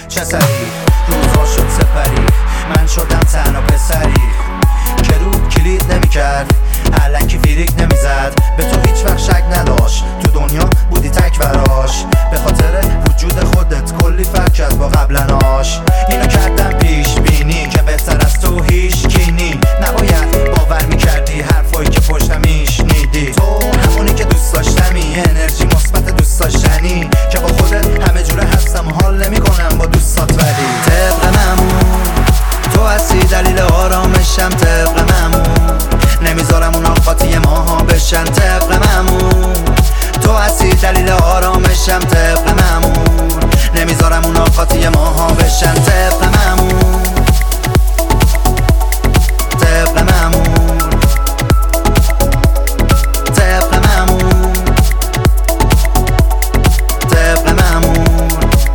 چه سری روزها شد سپری، من شدم تنها پسری که رو کلید نمیکرد، الکی فیریک نمیزد، به تو هیچ وقت شک نداشت، تو دنیا بودی تک براش، به خاطر وجود خودت کلی فرق کرد با قبلناش. اینو کردم پیش بینی که بهتر از تو هیچ کینی، نباید باور میکردی حرفایی که پشتم میشنیدی، تو همونی که دوست داشتمی، انرژی مثبت دوست داشتنی که با خودت همه جوره هستم و حال نمیکنم با دوستات، ولی طبق معمول تو هستی دلیل آرامشم، طبق معمول نمیذارم اونا قاطی ماها بشن، طبق معمول تو هستی دلیل آرامشم، طبق معمول نمیذارم اونا قاطی ماها بشن، طبق معمول طبق معمول طبق معمول طبق معمول.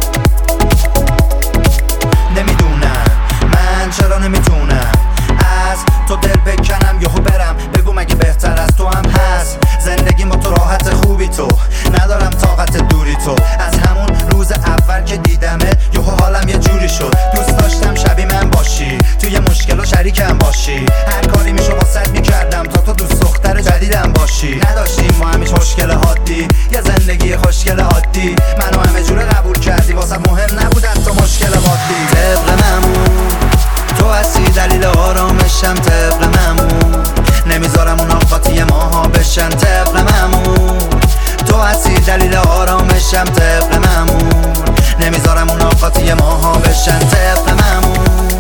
نمیدونم من چرا نمیتونم از تو دل بکنم یهو برم، بگو مگه بهتر از تو هم هست، زندگی با تو راحت خوبی، تو ندارم طاقت دوری، تو از همون روز اول که دیدمت یهو حالم یه جوری شد، دوست داشتم شبیه من باشی، توی مشکل و شریکم باشی، هر کاری میشو واسط میکردم تا تو دوست دختر جدیدم باشی، نداشتیم ما همیش مشکل عادی، یه زندگی خوشگل عادی، منو همه جوره قبول کردی، واسه مهم نبودن تو مشکل عادی، طبق معمول تو هستی دلیل آرامشم، طبق معمول نمیذارم اونا قاطی ماها بشن، طبق معمول تو هستی دلیل آرامشم، طبق معمول نمیذارم اونا قاطی ماها بشن، طبق معمول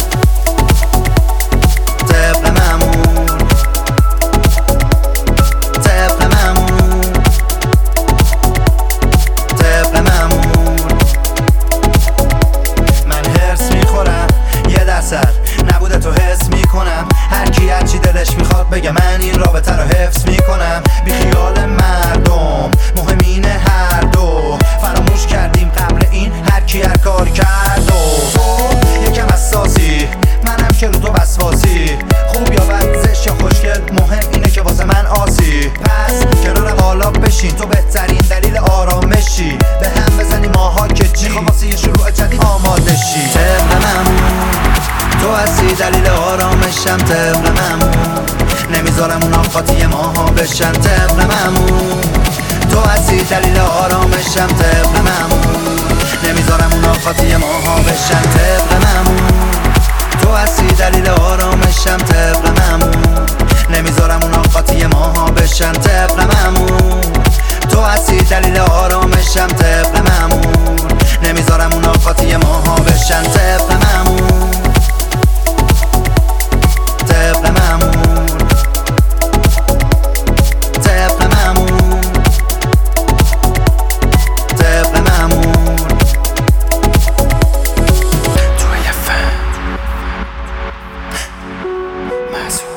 طبق معمول طبق معمول طبق معمول. من هرس میخورم یه درصد نبوده تو حس میکنم، هر کی هرچی دلش میخواد بگه، من این رابطه رو حفظ میکنم، بی خیال مردم مهم اینه هر دو فراموش کردیم قبل این هر کی هر کار کرد، و تو یکم حساسی منم که رو تو وسواسی، خوب یا بد زشت یا خوشگل مهم اینه که واسه من آسی، پس کنار حالا بشین تو بهترین دلیل آرامشی، به هم بزنی ماها که چی میخوام واسه یه شروع جدید آماده شی، طبق معمول تو هستی دلیل آرامشم، طبق معمول نمیذارم اونا قاطی ماها بشن، طبق معمول تو هستی دلیل آرامشم، طبق معمول نمیذارم اونا قاطی ماها بشن، طبق معمول تو هستی دلیل آرامشم، طبق معمول نمیذارم اونا قاطی ماها بشن، طبق معمول تو هستی دلیل آرامشم، طبق معمول نمیذارم اونا قاطی ماها بشن، طبق معمول طبق معمول طبق معمول طبق معمول. توی فن محسوب